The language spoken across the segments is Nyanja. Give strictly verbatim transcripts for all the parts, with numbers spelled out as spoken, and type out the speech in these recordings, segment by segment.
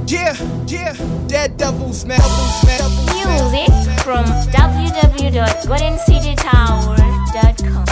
Yeah, yeah, Dead Devils, man. Devils, man. Music from w w w dot golden city tower dot com.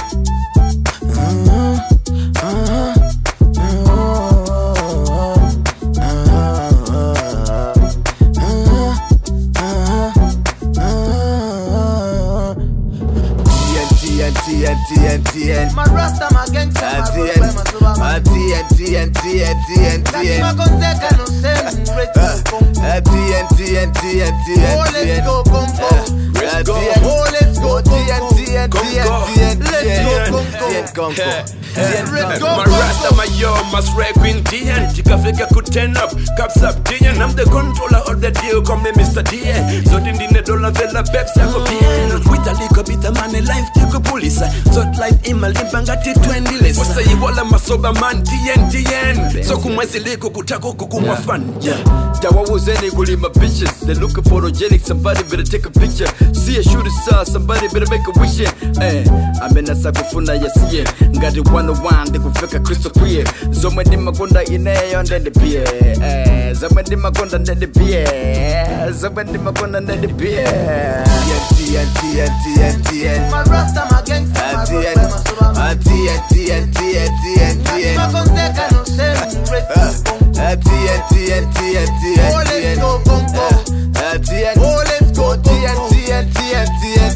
T N T N T N My rasta my gangsta my T road my suba N T N T N T N T N T N ma konzeka no same rate T N T N T N T N Oh let's go Congo Let's go Oh let's go T N T N T N T N Let's go Congo Let's go My rasta my yo must rap in T N Tikafika ku turn up caps up T N I'm the controller of the deal call me Mister T N Zote ndine dola vela peps yako P N Wita liko bita mane life tiko pulisa Zot life ima limba ngati twenty less Wasa yiwala masoba man T N T N So kumwezi liko kutako kukumwa fun Yeah Dawa wuzeni kuli my bitches They looking photogenic Somebody better take a picture See a shooting star Somebody better make a wish Eh Amena sakufuna ya siye Ngati one oh one Dekufika crystal clear Zomwe ni makonda ineyo ndende pie Eh Zomwe ni makonda ndende pie Zomwe ni makonda ndende pie T N T N T N T N My rasta my gangsta my road my suba T N T N T N T N T N ma konzeka no same rate T N T N T N T N Oh let's go Congo T N Oh let's go T N T N T N T N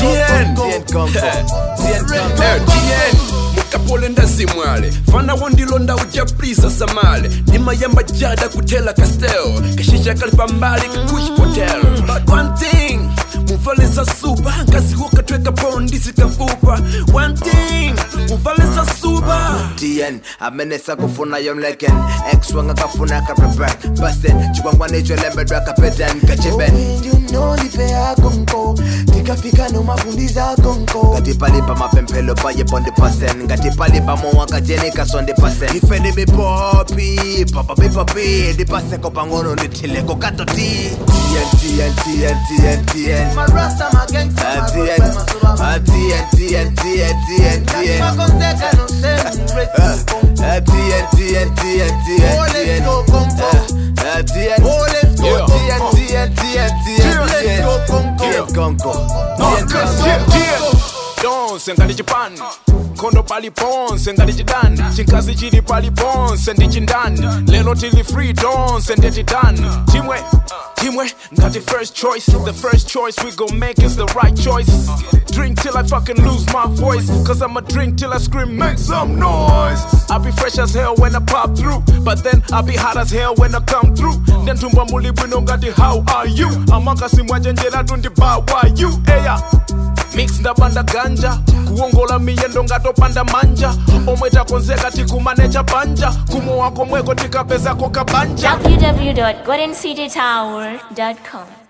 T N Congo T N Congo T N Mukapole ndazimwale Fana wondilonda uja please samale Nima yamba jada kutela castel Kashisha kalipa mbali kukush hotel But one thing Mufale za super Kasi huka tweka pondi sikafupa One thing Mufale za super T N amenesa kufuna yom leken X wanga kafuna kaprepek Basen chukwa necho lembe dwa kapeten Kachiben You know life ya Congo Tikafika no mafundiza Congo Gati palipa mapempelo paye pondi pasen Gati palipa mwa kajeni kasonde pasen Ife ni mi popi Papa mi popi Di pase ko pangono ni tile ko kato T T N T N T N T N My rasta my gangsta my T road my suba N T N T N T N T N T ma N konzeka no same rate T N T N T N T N Oh T let's N go Congo T N Oh let's go T N T N T N T N Let's go Congo Congo Donse ngati chipani Kondo pali ponse ngati chidani Chikazi chili pali ponse ndi chindani Lelo tili free donse ndi chidani Chimwe, chimwe ngati first choice The first choice we gon' make is the right choice Drink till I fucking lose my voice Cause I'ma drink till I scream make some noise I'll be fresh as hell when I pop through But then I'll be hot as hell when I come through Then tumba muli bwino ngati how are you Amaka simwa jenjera tundi ba why you Eya Mix ndapanda ganja Kuongola miyendo ngatopanda manja Omweta konzeka tikumanecha banja Kumo wako mweko tikapeza kwa kabanja w w w dot golden city tower dot com.